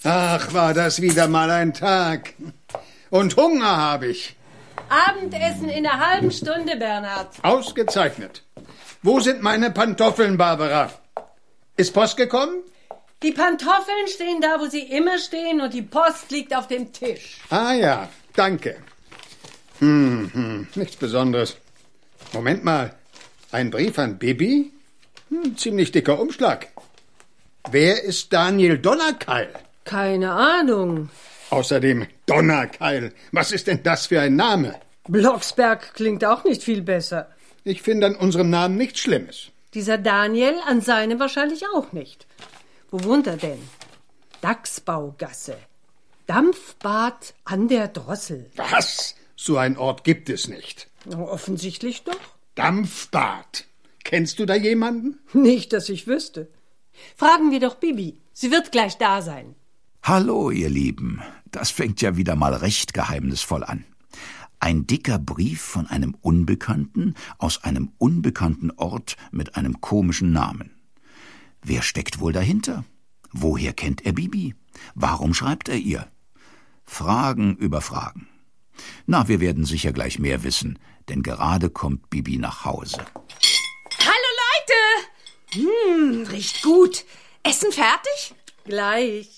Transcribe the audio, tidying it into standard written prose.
Ach, war das wieder mal ein Tag. Und Hunger habe ich. Abendessen in einer halben Stunde, Bernhard. Ausgezeichnet. Wo sind meine Pantoffeln, Barbara? Ist Post gekommen? Die Pantoffeln stehen da, wo sie immer stehen, und die Post liegt auf dem Tisch. Ah ja, danke. Nichts Besonderes. Moment mal. Ein Brief an Bibi? Ziemlich dicker Umschlag. Wer ist Daniel Donnerkeil? Keine Ahnung. Außerdem Donnerkeil. Was ist denn das für ein Name? Blocksberg klingt auch nicht viel besser. Ich finde an unserem Namen nichts Schlimmes. Dieser Daniel an seinem wahrscheinlich auch nicht. Wo wohnt er denn? Dachsbaugasse. Dampfbad an der Drossel. Was? So ein Ort gibt es nicht. Offensichtlich doch. Dampfbad. Kennst du da jemanden? Nicht, dass ich wüsste. Fragen wir doch Bibi. Sie wird gleich da sein. Hallo, ihr Lieben. Das fängt ja wieder mal recht geheimnisvoll an. Ein dicker Brief von einem Unbekannten aus einem unbekannten Ort mit einem komischen Namen. Wer steckt wohl dahinter? Woher kennt er Bibi? Warum schreibt er ihr? Fragen über Fragen. Na, wir werden sicher gleich mehr wissen, denn gerade kommt Bibi nach Hause. Hallo Leute! Riecht gut. Essen fertig? Gleich.